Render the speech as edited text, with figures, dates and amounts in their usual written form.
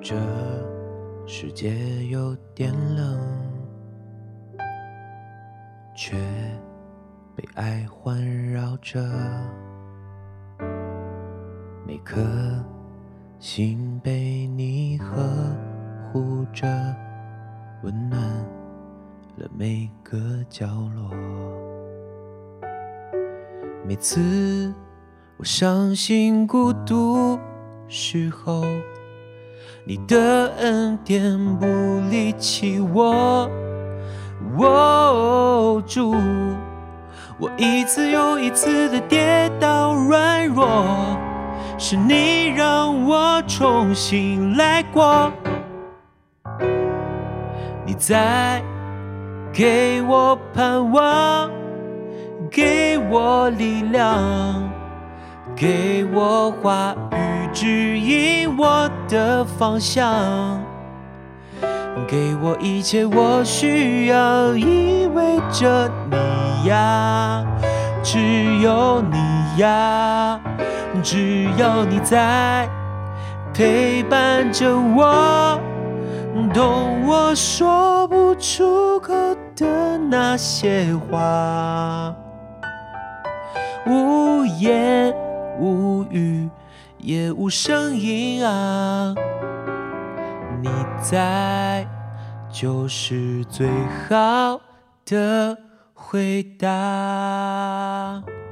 这世界有点冷，却被爱环绕着，每颗心被你呵护着，温暖了每个角落。每次我伤心孤独时候，你的恩典不离弃我，主，我一次又一次的跌倒软弱，是你让我重新来过。你在给我盼望，给我力量，给我话语指引我的方向，给我一切我需要，因为这你呀，只有你呀，只有你在陪伴着我，懂我说不出口的那些话，无言无语也无声音啊，你在就是最好的回答。